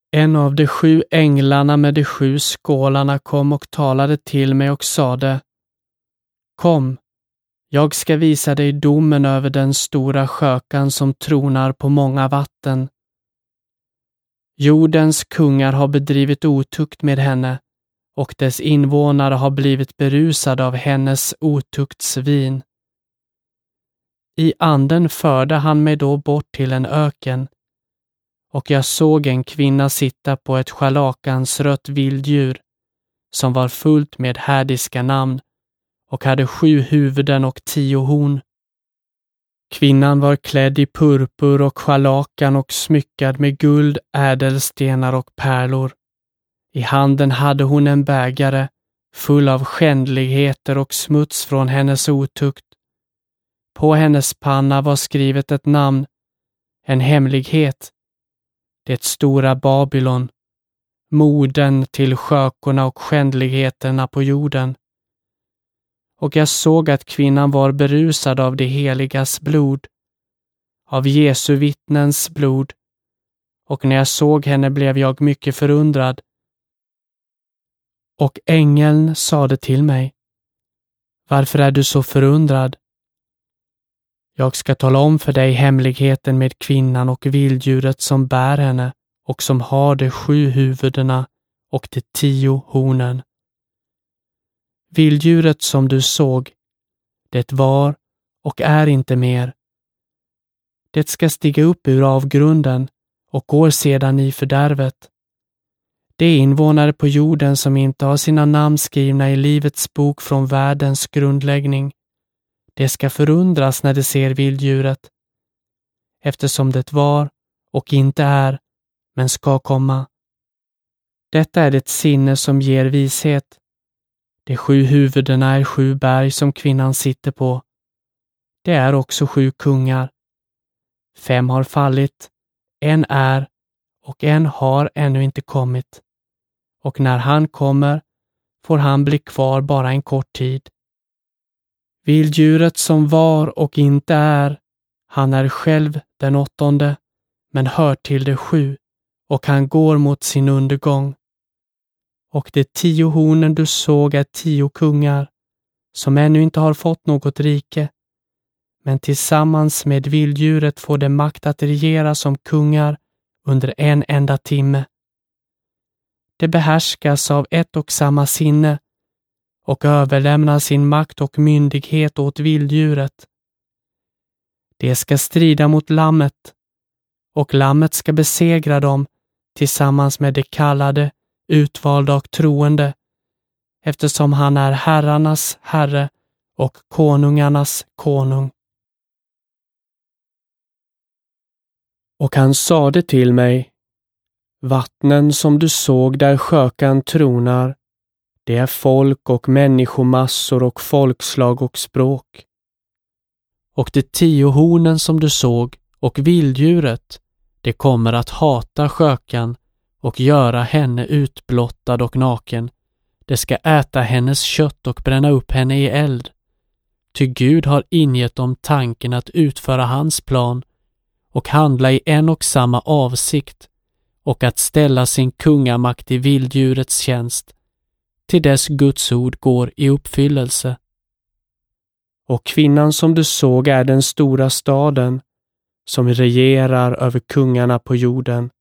En av de 7 änglarna med de 7 skålarna kom och talade till mig och sade: Kom, jag ska visa dig domen över den stora skökan som tronar på många vatten. Jordens kungar har bedrivit otukt med henne, och dess invånare har blivit berusade av hennes otuktsvin. I anden förde han mig då bort till en öken, och jag såg en kvinna sitta på ett scharlakansrött vilddjur, som var fullt med härdiska namn, och hade 7 huvuden och 10 horn. Kvinnan var klädd i purpur och scharlakan och smyckad med guld, ädelstenar och pärlor. I handen hade hon en bägare, full av skändligheter och smuts från hennes otukt. På hennes panna var skrivet ett namn, en hemlighet, det stora Babylon, modern till skökorna och skändligheterna på jorden. Och jag såg att kvinnan var berusad av det heligas blod, av Jesu vittnens blod, och när jag såg henne blev jag mycket förundrad. Och ängeln sade till mig: Varför är du så förundrad? Jag ska tala om för dig hemligheten med kvinnan och vilddjuret som bär henne och som har de 7 huvudena och de 10 hornen. Vilddjuret som du såg, det var och är inte mer. Det ska stiga upp ur avgrunden och går sedan i fördärvet. De invånare på jorden som inte har sina namn skrivna i livets bok från världens grundläggning, det ska förundras när de ser vilddjuret, eftersom det var och inte är, men ska komma. Detta är det sinne som ger vishet. De 7 huvudena är 7 berg som kvinnan sitter på. Det är också 7 kungar. 5 har fallit, en är och en har ännu inte kommit. Och när han kommer får han bli kvar bara en kort tid. Vilddjuret som var och inte är, han är själv den 8:e, men hör till de 7, och han går mot sin undergång. Och de 10 hornen du såg är 10 kungar, som ännu inte har fått något rike, men tillsammans med vilddjuret får de makt att regera som kungar under en enda timme. Det behärskas av ett och samma sinne och överlämnar sin makt och myndighet åt vilddjuret. Det ska strida mot lammet, och lammet ska besegra dem tillsammans med de kallade, utvalda och troende, eftersom han är herrarnas herre och konungarnas konung. Och han sade till mig: Vattnen som du såg där skökan tronar, det är folk och människomassor och folkslag och språk. Och de 10 hornen som du såg och vilddjuret, det kommer att hata skökan och göra henne utblottad och naken. Det ska äta hennes kött och bränna upp henne i eld. Ty Gud har ingett dem tanken att utföra hans plan och handla i en och samma avsikt, och att ställa sin kungamakt i vilddjurets tjänst, till dess Guds ord går i uppfyllelse. Och kvinnan som du såg är den stora staden, som regerar över kungarna på jorden.